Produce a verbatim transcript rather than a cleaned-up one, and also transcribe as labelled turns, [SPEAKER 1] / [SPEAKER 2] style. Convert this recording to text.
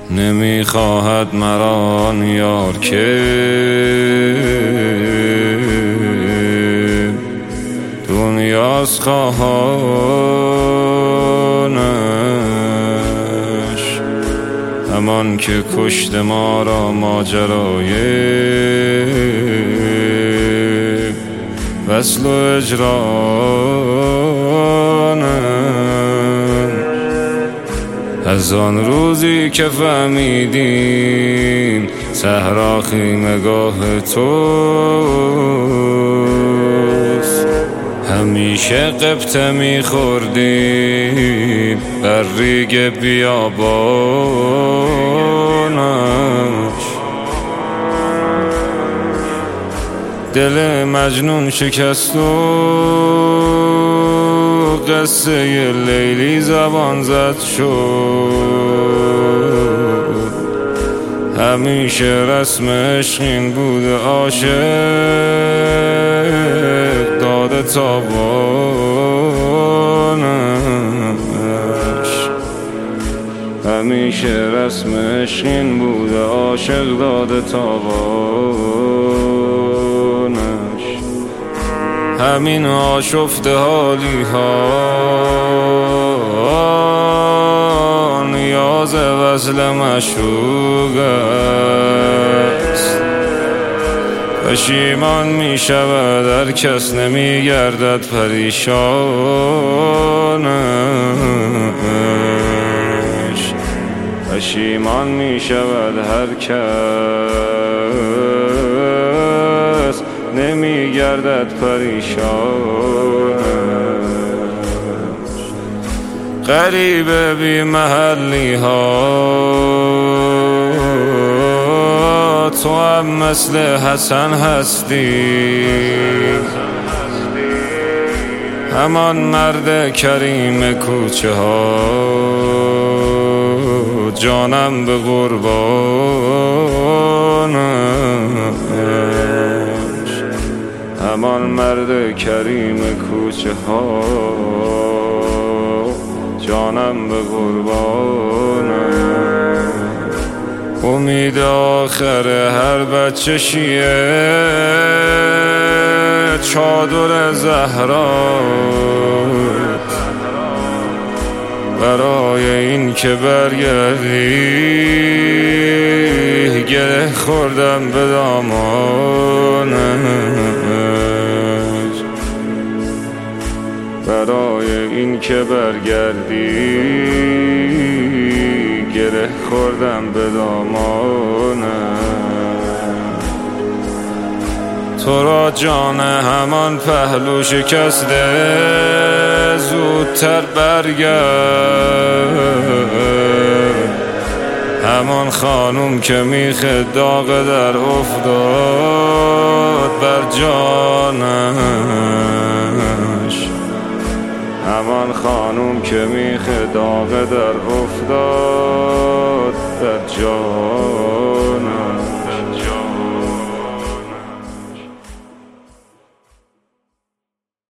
[SPEAKER 1] نمیخواهد مرا یار که دنیاست خواهانش، همان که کشت ما را ماجرای وصل و اجرانش. از آن روزی که فهمیدیم صحرا خیمگاه توست، همیشه قبطه میخوردیم بر ریگ بیابانش. دل مجنون شکست و قصه لیلی زبان زد شد، همیشه رسم عشق این بوده عاشق داده تاوانش. همیشه رسم عشق این بوده عاشق داده تاوانش. همین آشفته حالی ها نیاز وصل مشوق است. پشیمان می شود هر کس نمی گردد پریشانش. پشیمان می شود هر کس نمی گردد پریشانش. غریبه بی محلی ها تو هم مثل حسن هستی، همان مرد کریم کوچه ها جانم به قربانش. همان مرد کریم کوچه ها جانم به قربانش. امید آخر هر بچه شیعه چادر زهرا، برای این که برگردی گره خوردم به دامانش. برای این که برگردی گره خوردم به دامانش. تو را جان همان پهلو شکسته زودتر برگرد، همان خانوم که میخ داغ در افتاد بر جانش. همان خانوم که میخ داغ در افتاد در جانش.